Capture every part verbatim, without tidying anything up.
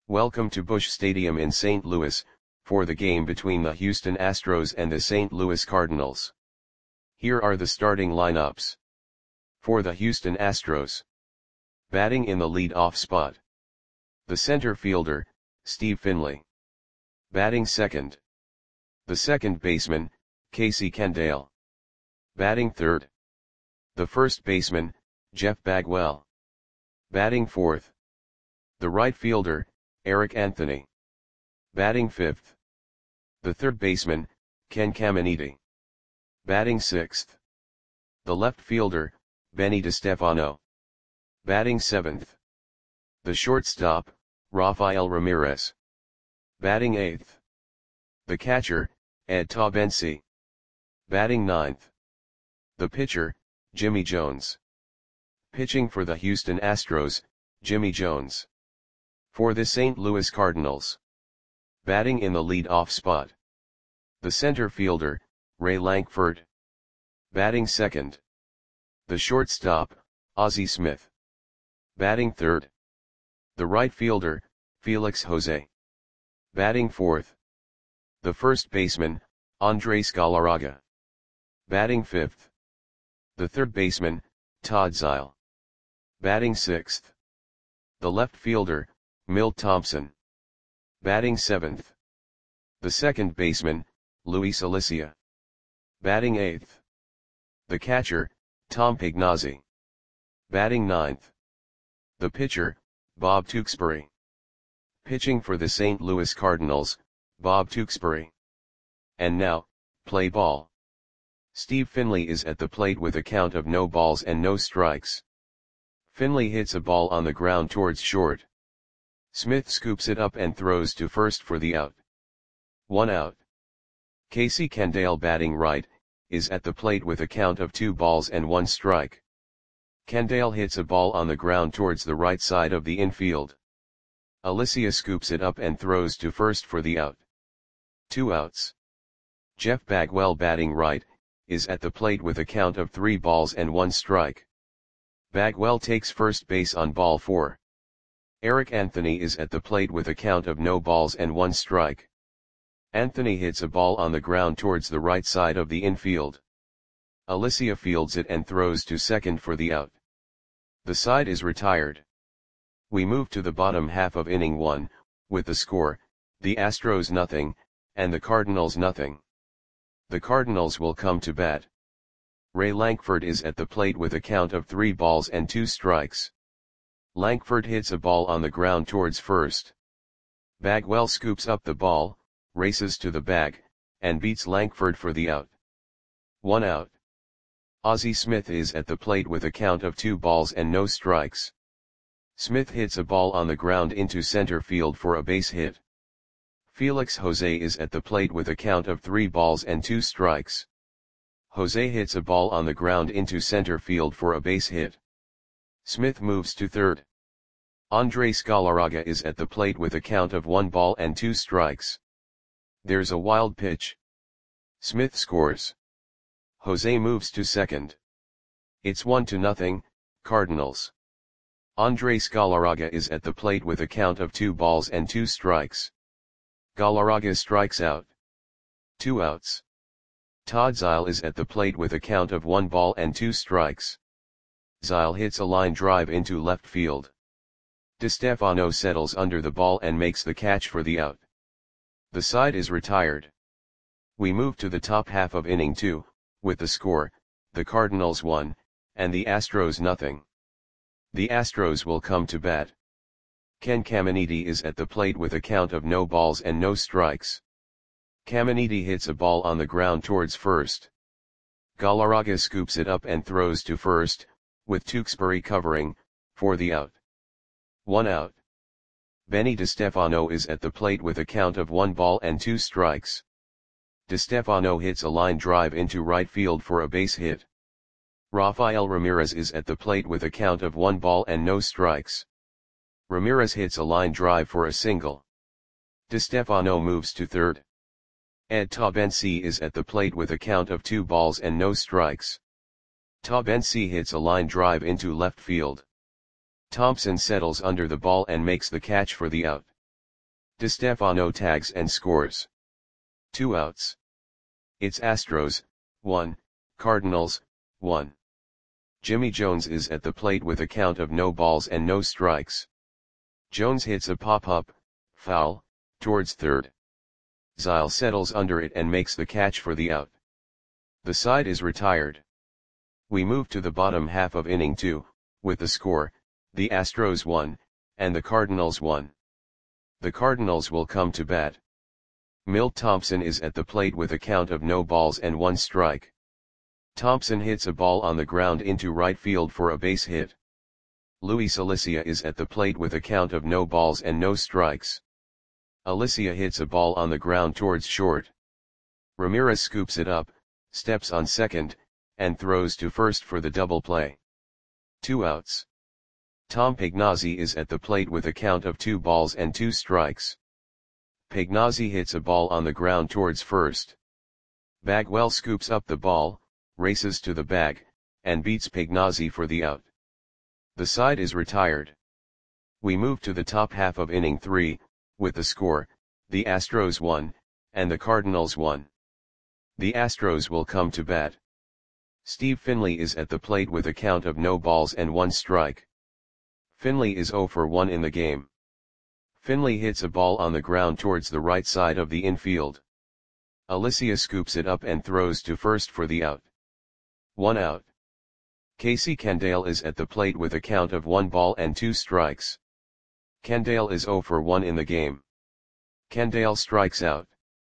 Welcome to Busch Stadium in Saint Louis, for the game between the Houston Astros and the Saint Louis Cardinals. Here are the starting lineups. For the Houston Astros. Batting in the lead-off spot. The center fielder, Steve Finley. Batting second. The second baseman, Casey Candaele. Batting third. The first baseman, Jeff Bagwell. Batting fourth. The right fielder, Eric Anthony. Batting fifth. The third baseman, Ken Caminiti. Batting sixth. The left fielder, Benny DeStefano. Batting seventh. The shortstop, Rafael Ramirez. Batting eighth. The catcher, Ed Taubensee. Batting ninth. The pitcher, Jimmy Jones. Pitching for the Houston Astros, Jimmy Jones. For the Saint Louis Cardinals. Batting in the lead-off spot. The center fielder, Ray Lankford. Batting second. The shortstop, Ozzie Smith. Batting third. The right fielder, Felix Jose. Batting fourth. The first baseman, Andres Galarraga. Batting fifth. The third baseman, Todd Zeile. Batting sixth. The left fielder, Milt Thompson. Batting seventh. The second baseman, Luis Alicia. Batting eighth. The catcher, Tom Pignazzi. Batting ninth. The pitcher, Bob Tewksbury. Pitching for the Saint Louis Cardinals, Bob Tewksbury. And now, play ball. Steve Finley is at the plate with a count of no balls and no strikes. Finley hits a ball on the ground towards short. Smith scoops it up and throws to first for the out. One out. Casey Candaele, batting right, is at the plate with a count of two balls and one strike. Candaele hits a ball on the ground towards the right side of the infield. Alicia scoops it up and throws to first for the out. Two outs. Jeff Bagwell, batting right, is at the plate with a count of three balls and one strike. Bagwell takes first base on ball four. Eric Anthony is at the plate with a count of no balls and one strike. Anthony hits a ball on the ground towards the right side of the infield. Alicia fields it and throws to second for the out. The side is retired. We move to the bottom half of inning one, with the score, the Astros nothing, and the Cardinals nothing. The Cardinals will come to bat. Ray Lankford is at the plate with a count of three balls and two strikes. Lankford hits a ball on the ground towards first. Bagwell scoops up the ball, races to the bag, and beats Lankford for the out. One out. Ozzie Smith is at the plate with a count of two balls and no strikes. Smith hits a ball on the ground into center field for a base hit. Felix Jose is at the plate with a count of three balls and two strikes. Jose hits a ball on the ground into center field for a base hit. Smith moves to third. Andres Galarraga is at the plate with a count of one ball and two strikes. There's a wild pitch. Smith scores. Jose moves to second. It's one to nothing, Cardinals. Andres Galarraga is at the plate with a count of two balls and two strikes. Galarraga strikes out. Two outs. Todd Zeile is at the plate with a count of one ball and two strikes. Zeile hits a line drive into left field. DeStefano settles under the ball and makes the catch for the out. The side is retired. We move to the top half of inning two, with the score, the Cardinals one, and the Astros nothing. The Astros will come to bat. Ken Caminiti is at the plate with a count of no balls and no strikes. Caminiti hits a ball on the ground towards first. Galarraga scoops it up and throws to first, with Tewksbury covering, for the out. One out. Benny DeStefano is at the plate with a count of one ball and two strikes. DeStefano hits a line drive into right field for a base hit. Rafael Ramirez is at the plate with a count of one ball and no strikes. Ramirez hits a line drive for a single. DeStefano moves to third. Ed Taubensee is at the plate with a count of two balls and no strikes. Taubensee hits a line drive into left field. Thompson settles under the ball and makes the catch for the out. DeStefano tags and scores. Two outs. It's Astros, one, Cardinals, one. Jimmy Jones is at the plate with a count of no balls and no strikes. Jones hits a pop-up, foul, towards third. Zile settles under it and makes the catch for the out. The side is retired. We move to the bottom half of inning two, with the score, the Astros won, and the Cardinals won. The Cardinals will come to bat. Milt Thompson is at the plate with a count of no balls and one strike. Thompson hits a ball on the ground into right field for a base hit. Luis Alicia is at the plate with a count of no balls and no strikes. Alicia hits a ball on the ground towards short. Ramirez scoops it up, steps on second, and throws to first for the double play. Two outs. Tom Pagnozzi is at the plate with a count of two balls and two strikes. Pagnozzi hits a ball on the ground towards first. Bagwell scoops up the ball, races to the bag, and beats Pagnozzi for the out. The side is retired. We move to the top half of inning three, with the score, the Astros won, and the Cardinals won. The Astros will come to bat. Steve Finley is at the plate with a count of no balls and one strike. Finley is oh for one in the game. Finley hits a ball on the ground towards the right side of the infield. Alicia scoops it up and throws to first for the out. One out. Casey Candale is at the plate with a count of one ball and two strikes. Candale is oh for one in the game. Candale strikes out.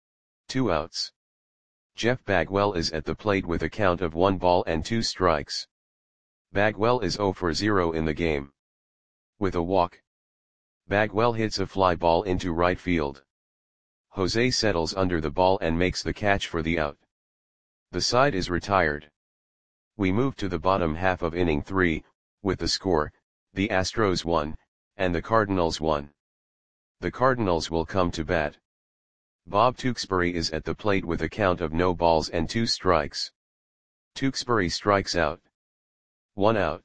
Two outs. Jeff Bagwell is at the plate with a count of one ball and two strikes. Bagwell is oh for zero in the game. With a walk, Bagwell hits a fly ball into right field. Jose settles under the ball and makes the catch for the out. The side is retired. We move to the bottom half of inning three, with the score, the Astros won, and the Cardinals won. The Cardinals will come to bat. Bob Tewksbury is at the plate with a count of no balls and two strikes. Tewksbury strikes out. One out.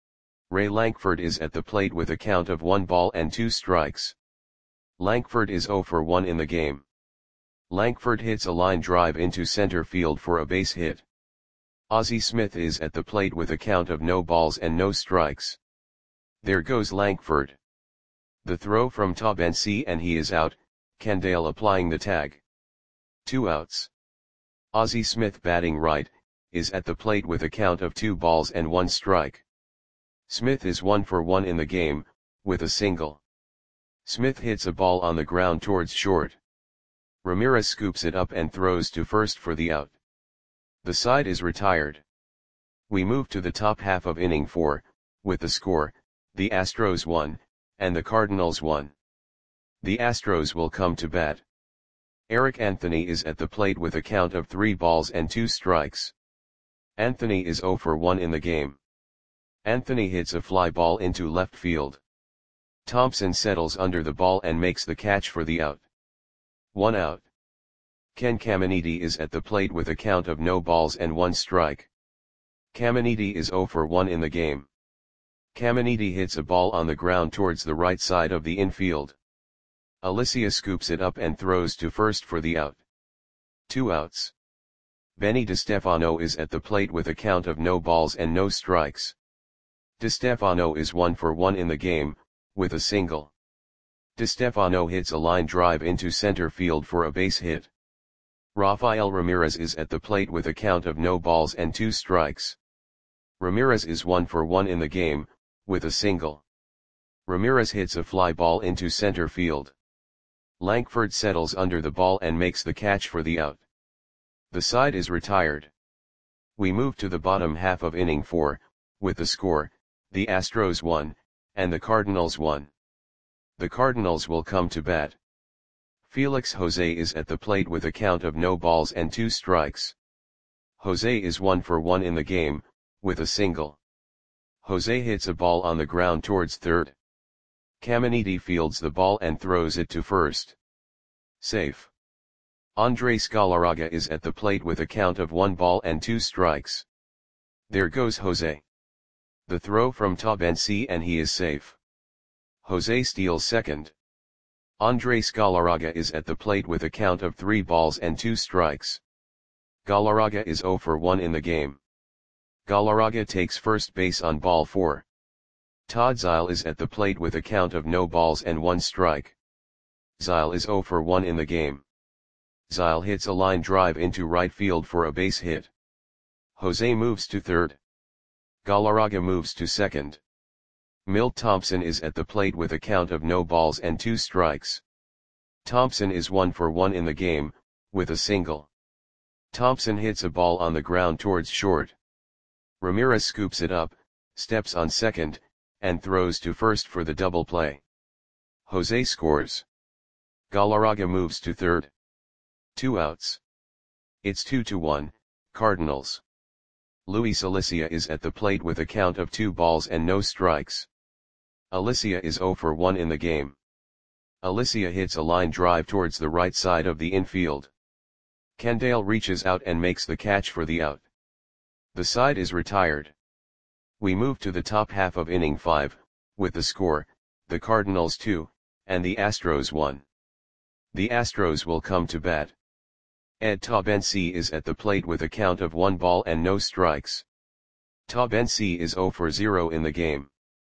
Ray Lankford is at the plate with a count of one ball and two strikes. Lankford is oh for one in the game. Lankford hits a line drive into center field for a base hit. Ozzie Smith is at the plate with a count of no balls and no strikes. There goes Lankford. The throw from Taubensee and he is out, Candale applying the tag. Two outs. Ozzie Smith batting right, is at the plate with a count of two balls and one strike. Smith is one for one in the game, with a single. Smith hits a ball on the ground towards short. Ramirez scoops it up and throws to first for the out. The side is retired. We move to the top half of inning four, with the score, the Astros won, and the Cardinals won. The Astros will come to bat. Eric Anthony is at the plate with a count of three balls and two strikes. Anthony is oh for one in the game. Anthony hits a fly ball into left field. Thompson settles under the ball and makes the catch for the out. One out. Ken Caminiti is at the plate with a count of no balls and one strike. Caminiti is oh for one in the game. Caminiti hits a ball on the ground towards the right side of the infield. Alicia scoops it up and throws to first for the out. Two outs. Benny DeStefano is at the plate with a count of no balls and no strikes. DeStefano is one for one in the game, with a single. DeStefano hits a line drive into center field for a base hit. Rafael Ramirez is at the plate with a count of no balls and two strikes. Ramirez is one for one in the game, with a single. Ramirez hits a fly ball into center field. Lankford settles under the ball and makes the catch for the out. The side is retired. We move to the bottom half of inning four, with the score, the Astros won, and the Cardinals won. The Cardinals will come to bat. Felix Jose is at the plate with a count of no balls and two strikes. Jose is one for one in the game, with a single. Jose hits a ball on the ground towards third. Caminiti fields the ball and throws it to first. Safe. Andre Scalaraga is at the plate with a count of one ball and two strikes. There goes Jose. The throw from Taubensee and he is safe. Jose steals second. Andres Galarraga is at the plate with a count of three balls and two strikes. Galarraga is zero for one in the game. Galarraga takes first base on ball four. Todd Zeile is at the plate with a count of no balls and one strike. Zeile is zero for one in the game. Zeile hits a line drive into right field for a base hit. Jose moves to third. Galarraga moves to second. Milt Thompson is at the plate with a count of no balls and two strikes. Thompson is one for one in the game, with a single. Thompson hits a ball on the ground towards short. Ramirez scoops it up, steps on second, and throws to first for the double play. Jose scores. Galarraga moves to third. Two outs. It's two to one, Cardinals. Luis Alicia is at the plate with a count of two balls and no strikes. Alicia is zero for one in the game. Alicia hits a line drive towards the right side of the infield. Candale reaches out and makes the catch for the out. The side is retired. We move to the top half of inning five, with the score, the Cardinals two, and the Astros one. The Astros will come to bat. Ed Taubensee is at the plate with a count of one ball and no strikes. Taubensee is zero for zero in the game.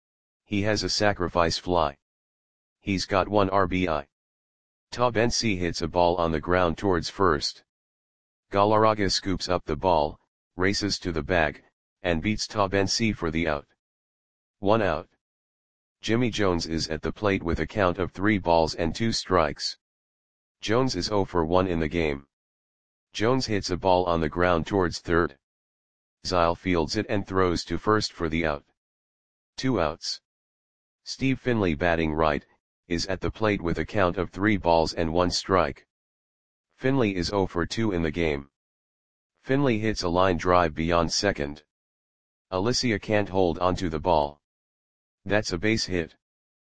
He has a sacrifice fly. He's got one R B I. Taubensee hits a ball on the ground towards first. Galarraga scoops up the ball, races to the bag, and beats Taubensee for the out. One out. Jimmy Jones is at the plate with a count of three balls and two strikes. Jones is zero for one in the game. Jones hits a ball on the ground towards third. Zeile fields it and throws to first for the out. Two outs. Steve Finley, batting right, is at the plate with a count of three balls and one strike. Finley is zero for two in the game. Finley hits a line drive beyond second. Alicia can't hold onto the ball. That's a base hit.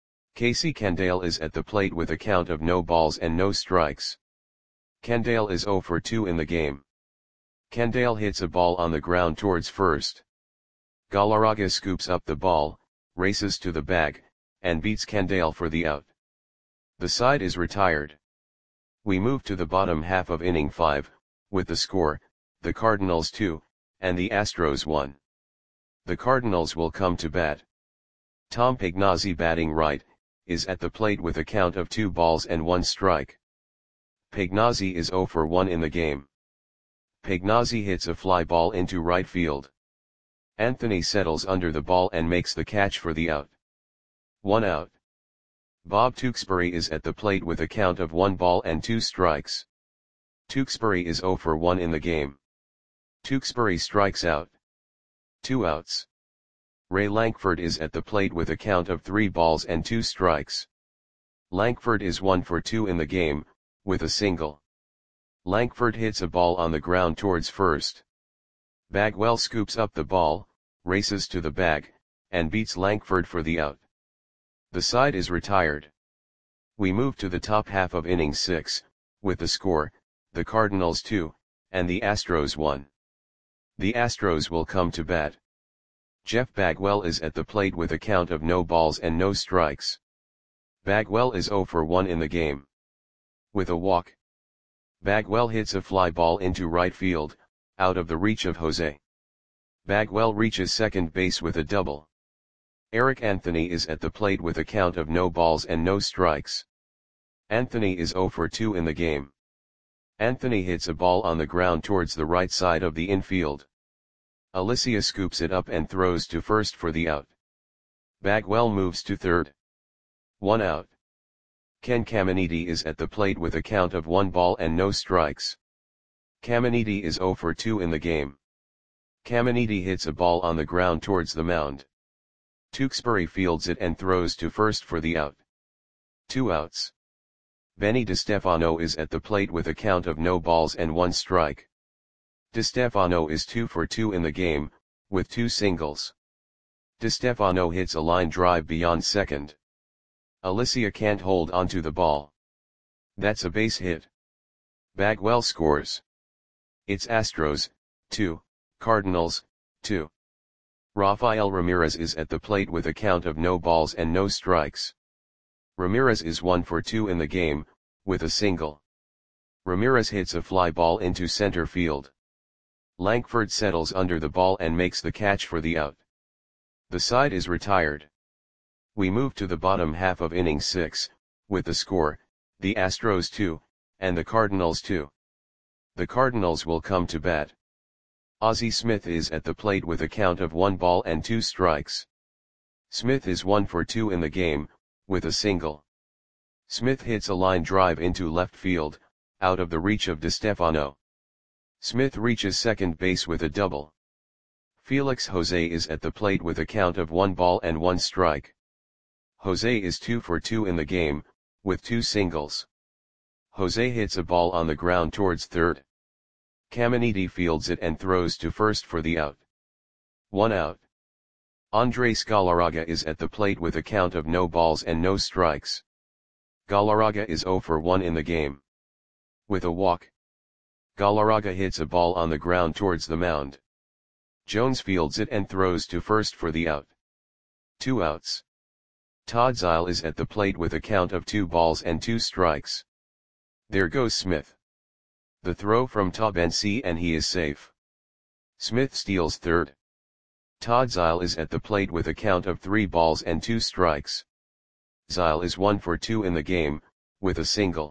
Casey Candale is at the plate with a count of no balls and no strikes. Candale is zero for two in the game. Candale hits a ball on the ground towards first. Galarraga scoops up the ball, races to the bag, and beats Candale for the out. The side is retired. We move to the bottom half of inning five, with the score, the Cardinals two, and the Astros one. The Cardinals will come to bat. Tom Pagnozzi, batting right, is at the plate with a count of two balls and one strike. Pagnozzi is zero for one in the game. Pagnozzi hits a fly ball into right field. Anthony settles under the ball and makes the catch for the out. One out. Bob Tewksbury is at the plate with a count of one ball and two strikes. Tewksbury is zero for one in the game. Tewksbury strikes out. Two outs. Ray Lankford is at the plate with a count of three balls and two strikes. Lankford is one for two in the game, with a single. Lankford hits a ball on the ground towards first. Bagwell scoops up the ball, races to the bag, and beats Lankford for the out. The side is retired. We move to the top half of inning six, with the score, the Cardinals two, and the Astros one. The Astros will come to bat. Jeff Bagwell is at the plate with a count of no balls and no strikes. Bagwell is zero for one in the game. With a walk. Bagwell hits a fly ball into right field, out of the reach of Jose. Bagwell reaches second base with a double. Eric Anthony is at the plate with a count of no balls and no strikes. Anthony is zero for two in the game. Anthony hits a ball on the ground towards the right side of the infield. Alicia scoops it up and throws to first for the out. Bagwell moves to third. One out. Ken Caminiti is at the plate with a count of one ball and no strikes. Caminiti is zero for two in the game. Caminiti hits a ball on the ground towards the mound. Tewksbury fields it and throws to first for the out. Two outs. Benny DeStefano is at the plate with a count of no balls and one strike. DeStefano is two for two in the game, with two singles. DeStefano hits a line drive beyond second. Alicia can't hold onto the ball. That's a base hit. Bagwell scores. It's Astros, two, Cardinals, two. Rafael Ramirez is at the plate with a count of no balls and no strikes. Ramirez is one for two in the game, with a single. Ramirez hits a fly ball into center field. Lankford settles under the ball and makes the catch for the out. The side is retired. We move to the bottom half of inning six, with the score, the Astros two, and the Cardinals two. The Cardinals will come to bat. Ozzie Smith is at the plate with a count of one ball and two strikes. Smith is one for two in the game, with a single. Smith hits a line drive into left field, out of the reach of DeStefano. Smith reaches second base with a double. Felix Jose is at the plate with a count of one ball and one strike. Jose is two for two in the game, with two singles. Jose hits a ball on the ground towards third. Caminiti fields it and throws to first for the out. One out. Andres Galarraga is at the plate with a count of no balls and no strikes. Galarraga is zero for one in the game. With a walk. Galarraga hits a ball on the ground towards the mound. Jones fields it and throws to first for the out. Two outs. Todd Zeile is at the plate with a count of two balls and two strikes. There goes Smith. The throw from Taubensee and he is safe. Smith steals third. Todd Zeile is at the plate with a count of three balls and two strikes. Zeile is one for two in the game, with a single.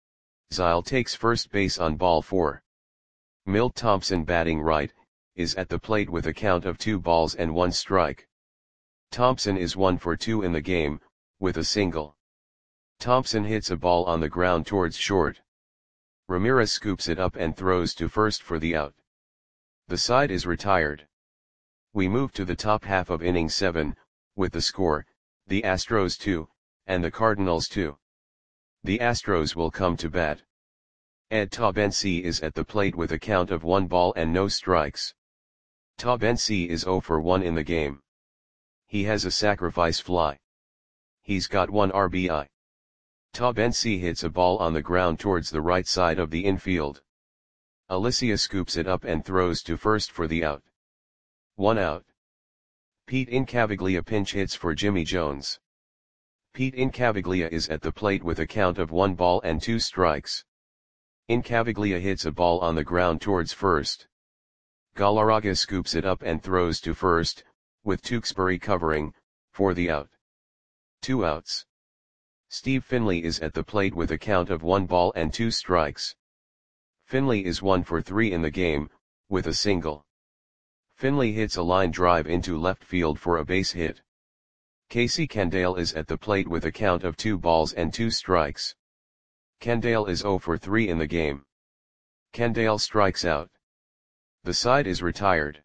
Zeile takes first base on ball four. Milt Thompson, batting right, is at the plate with a count of two balls and one strike. Thompson is one for two in the game, with a single. Thompson hits a ball on the ground towards short. Ramirez scoops it up and throws to first for the out. The side is retired. We move to the top half of inning seven, with the score, the Astros two, and the Cardinals two. The Astros will come to bat. Ed Taubensee is at the plate with a count of one ball and no strikes. Taubensee is zero for one in the game. He has a sacrifice fly. He's got one R B I. Taubensee hits a ball on the ground towards the right side of the infield. Alicia scoops it up and throws to first for the out. One out. Pete Incaviglia pinch hits for Jimmy Jones. Pete Incaviglia is at the plate with a count of one ball and two strikes. Incaviglia hits a ball on the ground towards first. Galarraga scoops it up and throws to first, with Tewksbury covering, for the out. Two outs. Steve Finley is at the plate with a count of one ball and two strikes. Finley is one for three in the game, with a single. Finley hits a line drive into left field for a base hit. Casey Candale is at the plate with a count of two balls and two strikes. Candale is zero for three in the game. Candale strikes out. The side is retired.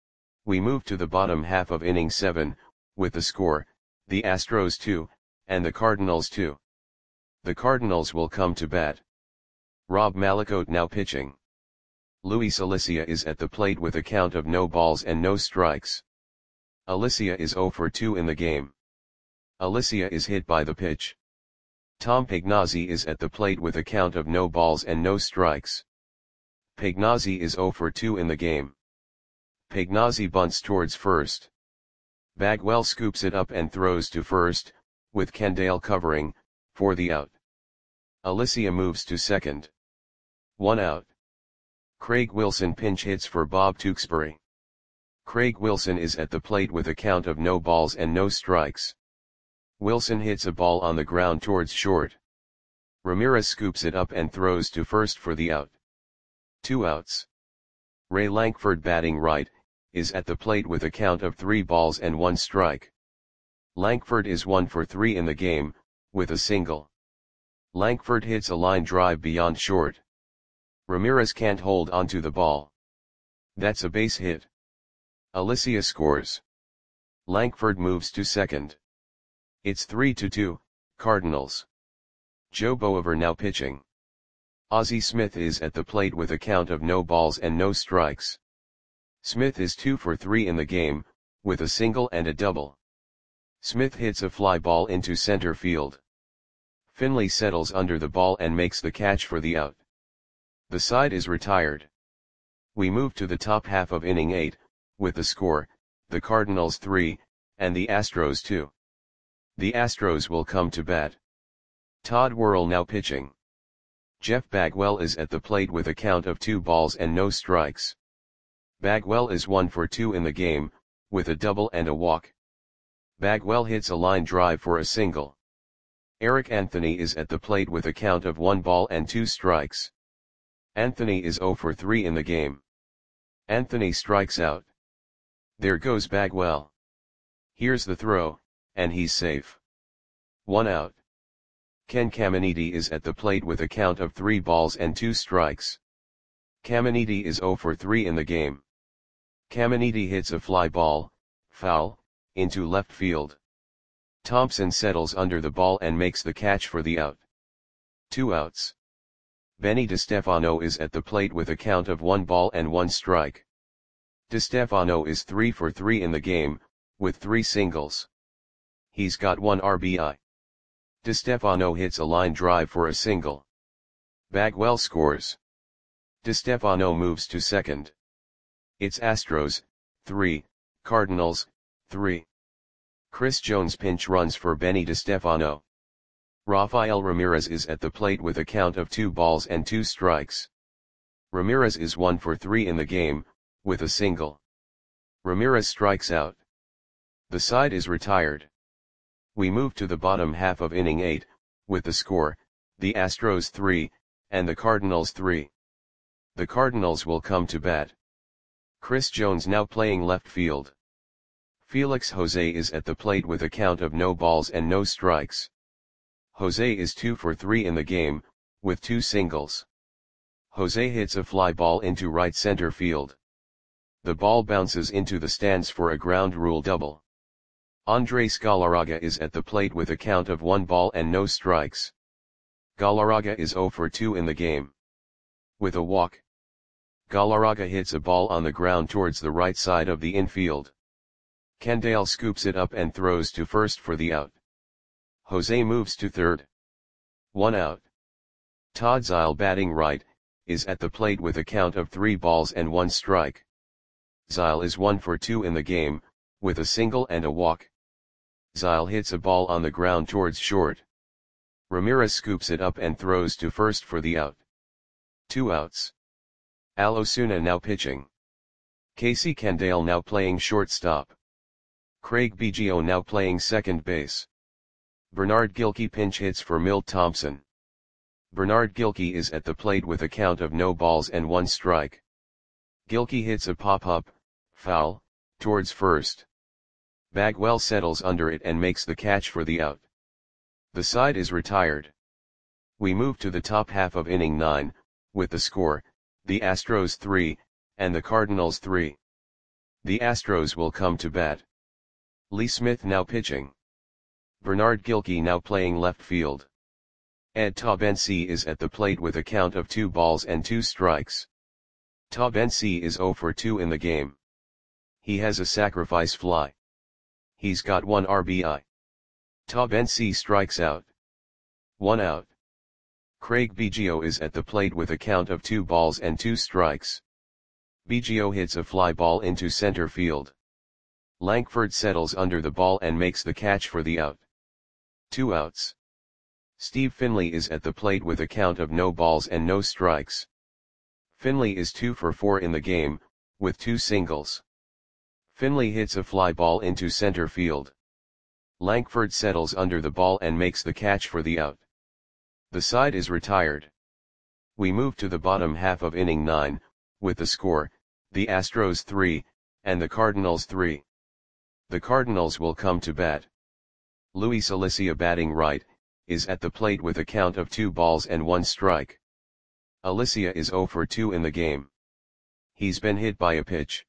We move to the bottom half of inning seven, with the score, the Astros two, and the Cardinals two. The Cardinals will come to bat. Rob Malakote now pitching. Luis Alicia is at the plate with a count of no balls and no strikes. Alicia is zero for two in the game. Alicia is hit by the pitch. Tom Pagnozzi is at the plate with a count of no balls and no strikes. Pagnozzi is zero for two in the game. Pagnozzi bunts towards first. Bagwell scoops it up and throws to first, with Candale covering, for the out. Alicia moves to second. One out. Craig Wilson pinch hits for Bob Tewksbury. Craig Wilson is at the plate with a count of no balls and no strikes. Wilson hits a ball on the ground towards short. Ramirez scoops it up and throws to first for the out. Two outs. Ray Lankford, batting right, is at the plate with a count of three balls and one strike. Lankford is one for three in the game, with a single. Lankford hits a line drive beyond short. Ramirez can't hold onto the ball. That's a base hit. Alicia scores. Lankford moves to second. It's three to two, Cardinals. Joe Boever now pitching. Ozzie Smith is at the plate with a count of no balls and no strikes. Smith is two for three in the game, with a single and a double. Smith hits a fly ball into center field. Finley settles under the ball and makes the catch for the out. The side is retired. We move to the top half of inning eight, with the score, the Cardinals three, and the Astros two. The Astros will come to bat. Todd Worrell now pitching. Jeff Bagwell is at the plate with a count of two balls and no strikes. Bagwell is one for two in the game, with a double and a walk. Bagwell hits a line drive for a single. Eric Anthony is at the plate with a count of one ball and two strikes. Anthony is zero for three in the game. Anthony strikes out. There goes Bagwell. Here's the throw, and he's safe. One out. Ken Caminiti is at the plate with a count of three balls and two strikes. Caminiti is zero for three in the game. Caminiti hits a fly ball, foul, into left field. Thompson settles under the ball and makes the catch for the out. Two outs. Benny DeStefano is at the plate with a count of one ball and one strike. DeStefano is three for three in the game, with three singles. He's got one R B I. DeStefano hits a line drive for a single. Bagwell scores. DeStefano moves to second. It's Astros, three, Cardinals, three. Chris Jones pinch runs for Benny DeStefano. Rafael Ramirez is at the plate with a count of two balls and two strikes. Ramirez is one for three in the game, with a single. Ramirez strikes out. The side is retired. We move to the bottom half of inning eight, with the score, the Astros three, and the Cardinals three. The Cardinals will come to bat. Chris Jones now playing left field. Felix Jose is at the plate with a count of no balls and no strikes. Jose is two for three in the game, with two singles. Jose hits a fly ball into right center field. The ball bounces into the stands for a ground rule double. Andres Galarraga is at the plate with a count of one ball and no strikes. Galarraga is zero for two in the game. With a walk. Galarraga hits a ball on the ground towards the right side of the infield. Candale scoops it up and throws to first for the out. Jose moves to third. One out. Todd Zeile batting right, is at the plate with a count of three balls and one strike. Zeile is one for two in the game, with a single and a walk. Zeile hits a ball on the ground towards short. Ramirez scoops it up and throws to first for the out. Two outs. Al Osuna now pitching. Casey Candale now playing shortstop. Craig Biggio now playing second base. Bernard Gilkey pinch hits for Milt Thompson. Bernard Gilkey is at the plate with a count of no balls and one strike. Gilkey hits a pop-up, foul, towards first. Bagwell settles under it and makes the catch for the out. The side is retired. We move to the top half of inning nine, with the score, the Astros three, and the Cardinals three. The Astros will come to bat. Lee Smith now pitching. Bernard Gilkey now playing left field. Ed Taubensee is at the plate with a count of two balls and two strikes. Taubensee is zero for two in the game. He has a sacrifice fly. He's got one R B I. Taubensee strikes out. One out. Craig Biggio is at the plate with a count of two balls and two strikes. Biggio hits a fly ball into center field. Lankford settles under the ball and makes the catch for the out. Two outs. Steve Finley is at the plate with a count of no balls and no strikes. Finley is two for four in the game, with two singles. Finley hits a fly ball into center field. Lankford settles under the ball and makes the catch for the out. The side is retired. We move to the bottom half of inning nine, with the score, the Astros three, and the Cardinals three. The Cardinals will come to bat. Luis Alicia batting right, is at the plate with a count of two balls and one strike. Alicia is zero for two in the game. He's been hit by a pitch.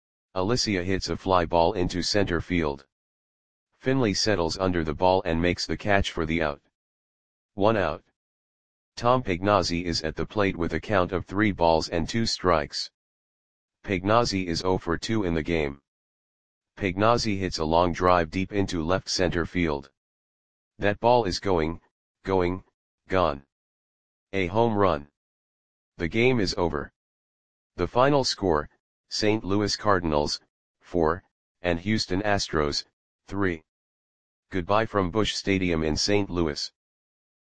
Alicia hits a fly ball into center field. Finley settles under the ball and makes the catch for the out. One out. Tom Pagnozzi is at the plate with a count of three balls and two strikes. Pagnozzi is zero for two in the game. Pagnozzi hits a long drive deep into left center field. That ball is going, going, gone. A home run. The game is over. The final score, Saint Louis Cardinals, four, and Houston Astros, three. Goodbye from Busch Stadium in Saint Louis.